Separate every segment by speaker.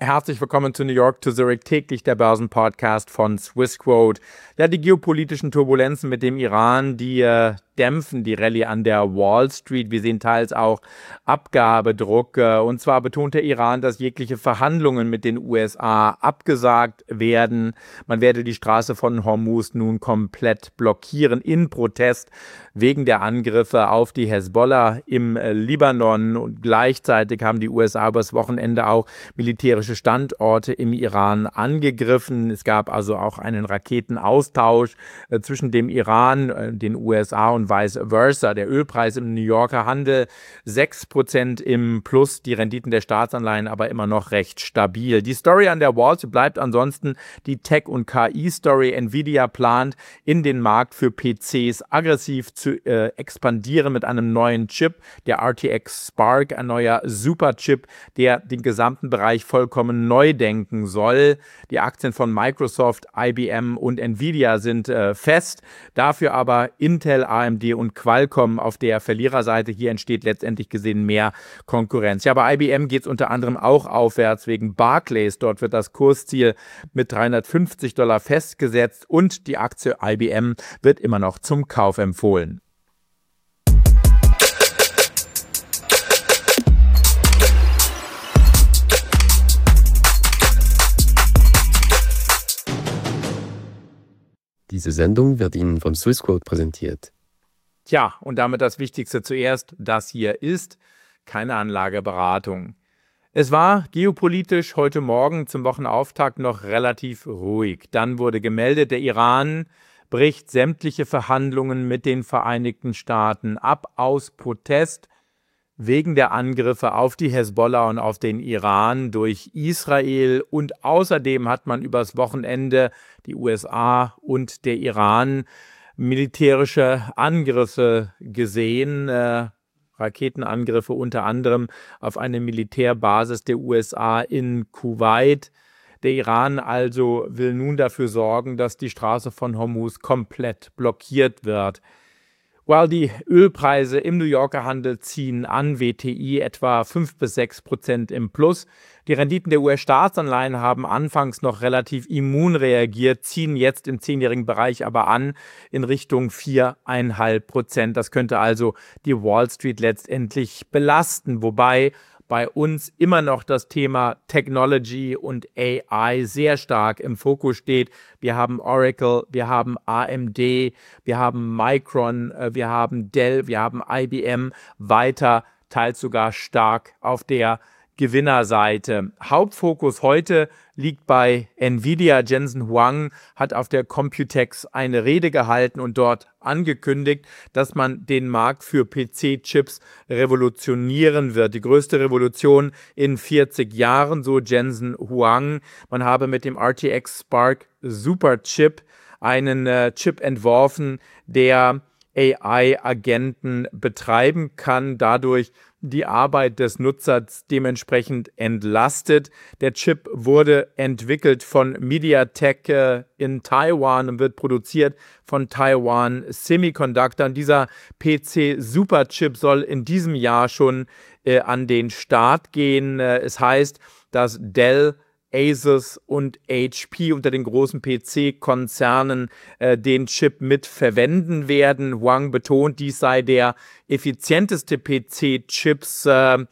Speaker 1: Herzlich willkommen zu New York to Zurich, täglich der Börsenpodcast von Swissquote. Ja, die geopolitischen Turbulenzen mit dem Iran, die dämpfen die Rallye an der Wall Street. Wir sehen teils auch Abgabedruck. Und zwar betont der Iran, dass jegliche Verhandlungen mit den USA abgesagt werden. Man werde die Straße von Hormuz nun komplett blockieren in Protest wegen der Angriffe auf die Hezbollah im Libanon. Und gleichzeitig haben die USA übers Wochenende auch militärische Standorte im Iran angegriffen. Es gab also auch einen Raketenaustausch zwischen dem Iran, den USA und vice versa. Der Ölpreis im New Yorker Handel 6% im Plus, die Renditen der Staatsanleihen aber immer noch recht stabil. Die Story an der Wall Street bleibt ansonsten die Tech- und KI-Story. Nvidia plant, in den Markt für PCs aggressiv zu expandieren mit einem neuen Chip, der RTX Spark, ein neuer Superchip, der den gesamten Bereich vollkommen neu denken soll. Die Aktien von Microsoft, IBM und Nvidia sind fest, dafür aber Intel, AMD und Qualcomm auf der Verliererseite. Hier entsteht letztendlich gesehen mehr Konkurrenz. Ja, bei IBM geht es unter anderem auch aufwärts wegen Barclays. Dort wird das Kursziel mit $350 festgesetzt und die Aktie IBM wird immer noch zum Kauf empfohlen.
Speaker 2: Diese Sendung wird Ihnen von Swissquote präsentiert.
Speaker 1: Tja, und damit das Wichtigste zuerst. Das hier ist keine Anlageberatung. Es war geopolitisch heute Morgen zum Wochenauftakt noch relativ ruhig. Dann wurde gemeldet, der Iran bricht sämtliche Verhandlungen mit den Vereinigten Staaten ab aus Protest wegen der Angriffe auf die Hezbollah und auf den Iran durch Israel. Und außerdem hat man übers Wochenende die USA und der Iran militärische Angriffe gesehen, Raketenangriffe unter anderem auf eine Militärbasis der USA in Kuwait. Der Iran also will nun dafür sorgen, dass die Straße von Hormuz komplett blockiert wird. While die Ölpreise im New Yorker Handel ziehen an, WTI etwa 5-6% im Plus. Die Renditen der US-Staatsanleihen haben anfangs noch relativ immun reagiert, ziehen jetzt im 10-jährigen Bereich aber an in Richtung 4,5%. Das könnte also die Wall Street letztendlich belasten, wobei bei uns immer noch das Thema Technology und AI sehr stark im Fokus steht. Wir haben Oracle, wir haben AMD, wir haben Micron, wir haben Dell, wir haben IBM, weiter, teils sogar stark auf der Gewinnerseite. Hauptfokus heute liegt bei Nvidia. Jensen Huang hat auf der Computex eine Rede gehalten und dort angekündigt, dass man den Markt für PC-Chips revolutionieren wird. Die größte Revolution in 40 Jahren, so Jensen Huang. Man habe mit dem RTX Spark Superchip einen Chip entworfen, der AI-Agenten betreiben kann, dadurch die Arbeit des Nutzers dementsprechend entlastet. Der Chip wurde entwickelt von MediaTek in Taiwan und wird produziert von Taiwan Semiconductor. Und dieser PC-Superchip soll in diesem Jahr schon an den Start gehen. Es heißt, dass Dell, Asus und HP unter den großen PC-Konzernen den Chip mit verwenden werden. Huang betont, dies sei der effizienteste PC-Chips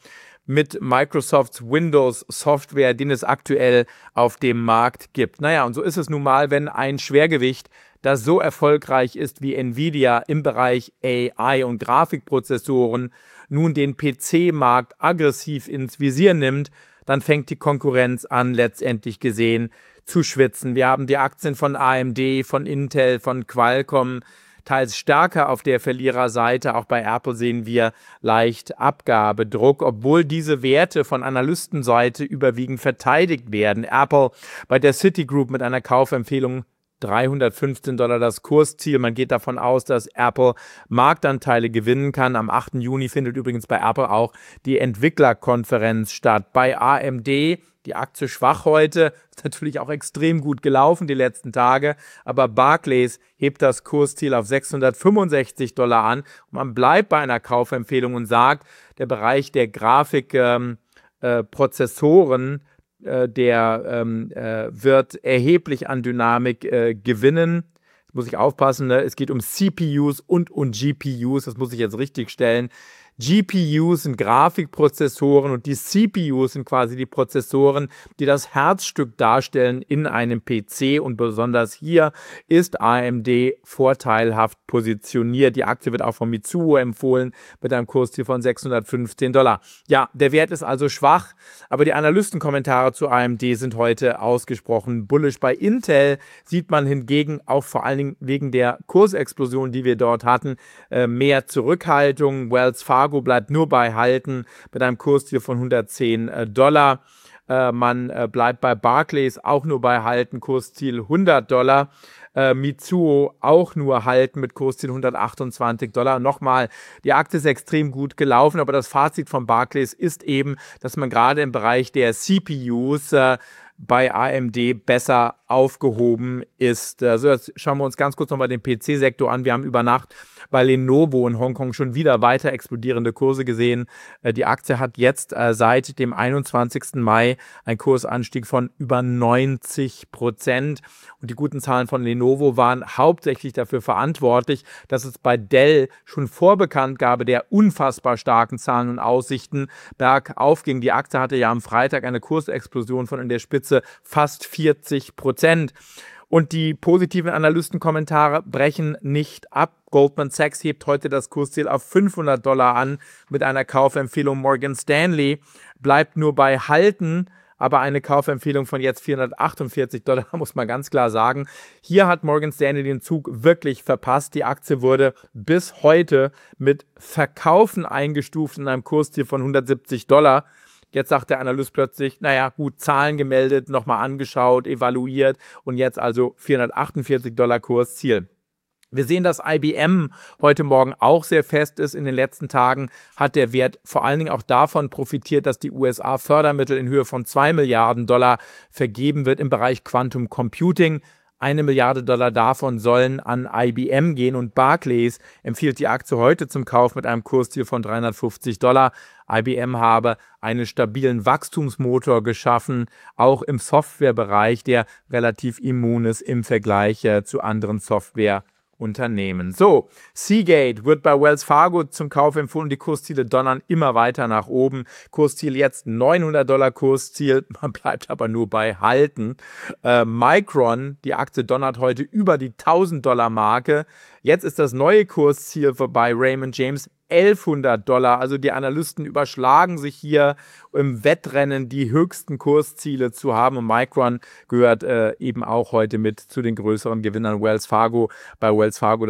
Speaker 1: mit Microsofts Windows-Software, den es aktuell auf dem Markt gibt. Naja, und so ist es nun mal, wenn ein Schwergewicht, das so erfolgreich ist wie Nvidia im Bereich AI und Grafikprozessoren, nun den PC-Markt aggressiv ins Visier nimmt, dann fängt die Konkurrenz an, letztendlich gesehen, zu schwitzen. Wir haben die Aktien von AMD, von Intel, von Qualcomm, teils stärker auf der Verliererseite. Auch bei Apple sehen wir leicht Abgabedruck, obwohl diese Werte von Analystenseite überwiegend verteidigt werden. Apple bei der Citigroup mit einer Kaufempfehlung $315 das Kursziel. Man geht davon aus, dass Apple Marktanteile gewinnen kann. Am 8. Juni findet übrigens bei Apple auch die Entwicklerkonferenz statt. Bei AMD, die Aktie schwach heute, ist natürlich auch extrem gut gelaufen die letzten Tage, aber Barclays hebt das Kursziel auf $665 an und man bleibt bei einer Kaufempfehlung und sagt, der Bereich der Grafikprozessoren wird erheblich an Dynamik gewinnen. Jetzt muss ich aufpassen, ne? Es geht um CPUs und um GPUs, das muss ich jetzt richtig stellen. GPUs sind Grafikprozessoren und die CPUs sind quasi die Prozessoren, die das Herzstück darstellen in einem PC, und besonders hier ist AMD vorteilhaft positioniert. Die Aktie wird auch von Mizuho empfohlen mit einem Kursziel von $615. Ja, der Wert ist also schwach, aber die Analystenkommentare zu AMD sind heute ausgesprochen bullish. Bei Intel sieht man hingegen auch vor allen Dingen wegen der Kursexplosion, die wir dort hatten, mehr Zurückhaltung. Wells Fargo bleibt nur bei Halten mit einem Kursziel von $110. Man bleibt bei Barclays auch nur bei Halten, Kursziel $100. Mizuho auch nur halten mit Kursziel $128. Nochmal, die Aktie ist extrem gut gelaufen, aber das Fazit von Barclays ist eben, dass man gerade im Bereich der CPUs bei AMD besser aufgehoben ist. Also jetzt schauen wir uns ganz kurz nochmal den PC-Sektor an. Wir haben über Nacht bei Lenovo in Hongkong schon wieder weiter explodierende Kurse gesehen. Die Aktie hat jetzt seit dem 21. Mai einen Kursanstieg von über 90%. Und die guten Zahlen von Lenovo waren hauptsächlich dafür verantwortlich, dass es bei Dell schon vor Bekanntgabe der unfassbar starken Zahlen und Aussichten bergauf ging. Die Aktie hatte ja am Freitag eine Kursexplosion von in der Spitze fast 40%. Und die positiven Analystenkommentare brechen nicht ab. Goldman Sachs hebt heute das Kursziel auf $500 an mit einer Kaufempfehlung. Morgan Stanley bleibt nur bei Halten, aber eine Kaufempfehlung von jetzt $448, muss man ganz klar sagen. Hier hat Morgan Stanley den Zug wirklich verpasst. Die Aktie wurde bis heute mit Verkaufen eingestuft in einem Kursziel von $170. Jetzt sagt der Analyst plötzlich, naja gut, Zahlen gemeldet, nochmal angeschaut, evaluiert und jetzt also $448 Kursziel. Wir sehen, dass IBM heute Morgen auch sehr fest ist. In den letzten Tagen hat der Wert vor allen Dingen auch davon profitiert, dass die USA Fördermittel in Höhe von $2 Milliarden vergeben wird im Bereich Quantum Computing. $1 Milliarde davon sollen an IBM gehen, und Barclays empfiehlt die Aktie heute zum Kauf mit einem Kursziel von $350. IBM habe einen stabilen Wachstumsmotor geschaffen, auch im Softwarebereich, der relativ immun ist im Vergleich zu anderen Softwareunternehmen. So, Seagate wird bei Wells Fargo zum Kauf empfohlen. Die Kursziele donnern immer weiter nach oben. Kursziel jetzt $900 Kursziel. Man bleibt aber nur bei Halten. Micron, die Aktie donnert heute über die $1.000 Marke. Jetzt ist das neue Kursziel bei Raymond James $1.100. Also die Analysten überschlagen sich hier im Wettrennen, die höchsten Kursziele zu haben. Und Micron gehört eben auch heute mit zu den größeren Gewinnern. Wells Fargo, bei Wells Fargo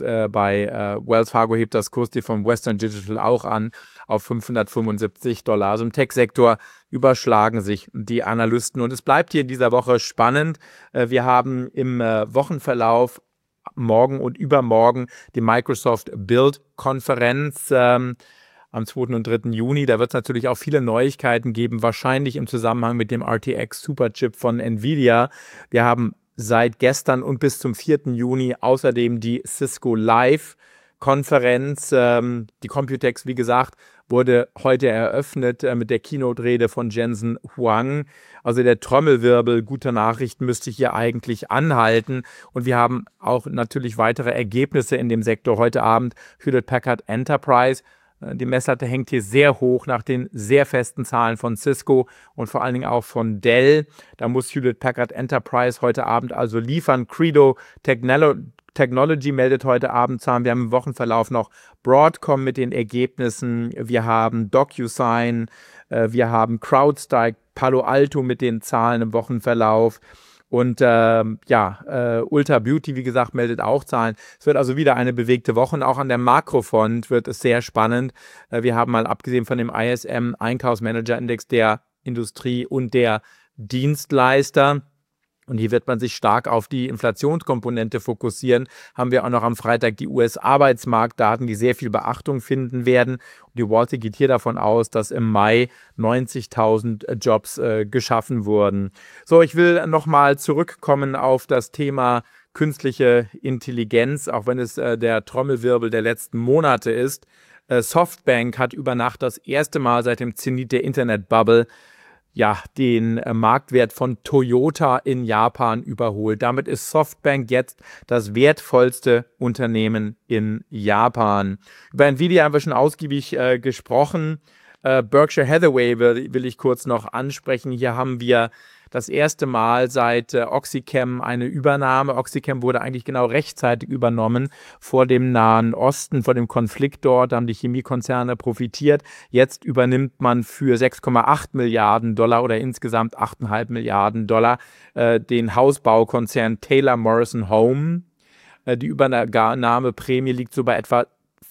Speaker 1: Wells Fargo hebt das Kursziel von Western Digital auch an auf $575. Also im Tech-Sektor überschlagen sich die Analysten. Und es bleibt hier in dieser Woche spannend. Wir haben im Wochenverlauf morgen und übermorgen die Microsoft Build-Konferenz am 2. und 3. Juni. Da wird es natürlich auch viele Neuigkeiten geben, wahrscheinlich im Zusammenhang mit dem RTX Superchip von Nvidia. Wir haben seit gestern und bis zum 4. Juni außerdem die Cisco Live-Konferenz. Die Computex, wie gesagt, wurde heute eröffnet mit der Keynote-Rede von Jensen Huang. Also der Trommelwirbel guter Nachrichten müsste hier eigentlich anhalten. Und wir haben auch natürlich weitere Ergebnisse in dem Sektor heute Abend. Hewlett Packard Enterprise. Die Messlatte hängt hier sehr hoch nach den sehr festen Zahlen von Cisco und vor allen Dingen auch von Dell. Da muss Hewlett Packard Enterprise heute Abend also liefern. Credo Technology meldet heute Abend Zahlen. Wir haben im Wochenverlauf noch Broadcom mit den Ergebnissen. Wir haben DocuSign, wir haben CrowdStrike, Palo Alto mit den Zahlen im Wochenverlauf. Und Ulta Beauty, wie gesagt, meldet auch Zahlen. Es wird also wieder eine bewegte Woche. Und auch an der Makrofront wird es sehr spannend. Wir haben mal abgesehen von dem ISM Einkaufsmanager-Index der Industrie und der Dienstleister, und hier wird man sich stark auf die Inflationskomponente fokussieren, haben wir auch noch am Freitag die US-Arbeitsmarktdaten, die sehr viel Beachtung finden werden. Und die Wall Street geht hier davon aus, dass im Mai 90.000 Jobs geschaffen wurden. So, ich will nochmal zurückkommen auf das Thema künstliche Intelligenz, auch wenn es der Trommelwirbel der letzten Monate ist. Softbank hat über Nacht das erste Mal seit dem Zenit der Internetbubble den Marktwert von Toyota in Japan überholt. Damit ist Softbank jetzt das wertvollste Unternehmen in Japan. Über Nvidia haben wir schon ausgiebig gesprochen. Berkshire Hathaway will ich kurz noch ansprechen. Hier haben wir das erste Mal seit OxyChem eine Übernahme. OxyChem wurde eigentlich genau rechtzeitig übernommen vor dem Nahen Osten, vor dem Konflikt dort. Da haben die Chemiekonzerne profitiert. Jetzt übernimmt man für 6,8 Milliarden Dollar oder insgesamt 8,5 Milliarden Dollar den Hausbaukonzern Taylor Morrison Home. Die Übernahmeprämie liegt so bei etwa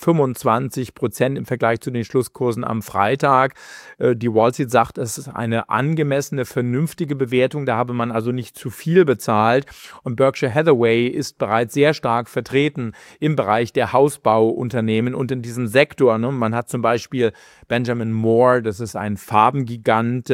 Speaker 1: 25% im Vergleich zu den Schlusskursen am Freitag. Die Wall Street sagt, es ist eine angemessene, vernünftige Bewertung. Da habe man also nicht zu viel bezahlt. Und Berkshire Hathaway ist bereits sehr stark vertreten im Bereich der Hausbauunternehmen und in diesem Sektor. Ne? Man hat zum Beispiel Benjamin Moore, das ist ein Farbengigant,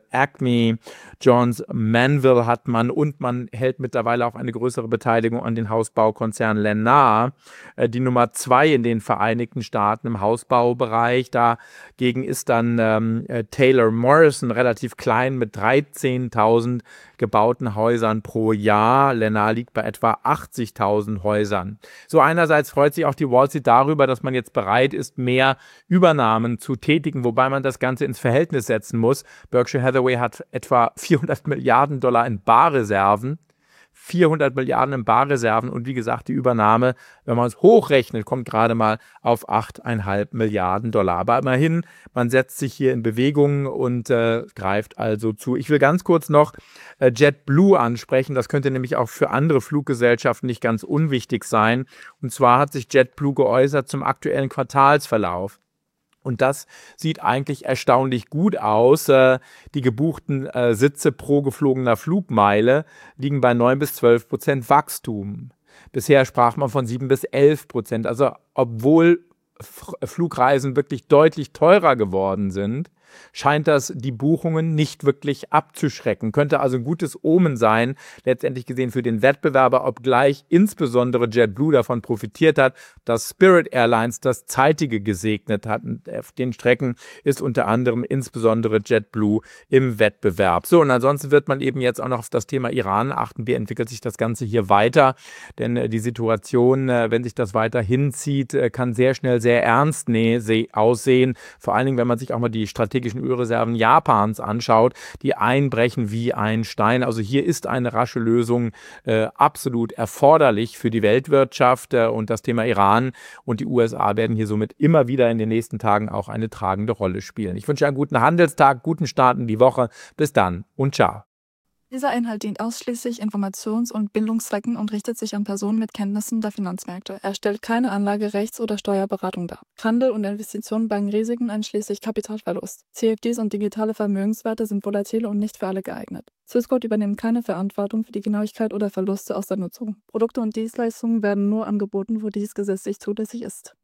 Speaker 1: Acme, Jones Manville hat man und man hält mittlerweile auch eine größere Beteiligung an den Hausbaukonzern Lennar. Die Nummer 2 in den Vereinigten Staaten im Hausbaubereich. Dagegen ist dann Taylor Morrison relativ klein mit 13.000 gebauten Häusern pro Jahr. Lennar liegt bei etwa 80.000 Häusern. So einerseits freut sich auch die Wall Street darüber, dass man jetzt bereit ist, mehr Übernahmen zu tätigen, wobei man das Ganze ins Verhältnis setzen muss. Berkshire Hathaway hat etwa 400 Milliarden Dollar in Barreserven. 400 Milliarden in Barreserven und wie gesagt, die Übernahme, wenn man es hochrechnet, kommt gerade mal auf 8,5 Milliarden Dollar. Aber immerhin, man setzt sich hier in Bewegung und greift also zu. Ich will ganz kurz noch JetBlue ansprechen. Das könnte nämlich auch für andere Fluggesellschaften nicht ganz unwichtig sein. Und zwar hat sich JetBlue geäußert zum aktuellen Quartalsverlauf. Und das sieht eigentlich erstaunlich gut aus. Die gebuchten Sitze pro geflogener Flugmeile liegen bei 9-12% Wachstum. Bisher sprach man von 7-11%. Also obwohl Flugreisen wirklich deutlich teurer geworden sind, scheint das die Buchungen nicht wirklich abzuschrecken. Könnte also ein gutes Omen sein, letztendlich gesehen für den Wettbewerber, obgleich insbesondere JetBlue davon profitiert hat, dass Spirit Airlines das Zeitige gesegnet hat. Und auf den Strecken ist unter anderem insbesondere JetBlue im Wettbewerb. So, und ansonsten wird man eben jetzt auch noch auf das Thema Iran achten. Wie entwickelt sich das Ganze hier weiter? Denn die Situation, wenn sich das weiter hinzieht, kann sehr schnell sehr ernst aussehen. Vor allen Dingen, wenn man sich auch mal die strategischen Ölreserven Japans anschaut, die einbrechen wie ein Stein. Also hier ist eine rasche Lösung absolut erforderlich für die Weltwirtschaft und das Thema Iran und die USA werden hier somit immer wieder in den nächsten Tagen auch eine tragende Rolle spielen. Ich wünsche einen guten Handelstag, guten Start in die Woche. Bis dann und ciao.
Speaker 3: Dieser Inhalt dient ausschließlich Informations- und Bildungszwecken und richtet sich an Personen mit Kenntnissen der Finanzmärkte. Er stellt keine Anlage-, Rechts- oder Steuerberatung dar. Handel und Investitionen bergen Risiken einschließlich Kapitalverlust. CFDs und digitale Vermögenswerte sind volatil und nicht für alle geeignet. Swissquote übernimmt keine Verantwortung für die Genauigkeit oder Verluste aus der Nutzung. Produkte und Dienstleistungen werden nur angeboten, wo dies gesetzlich zulässig ist.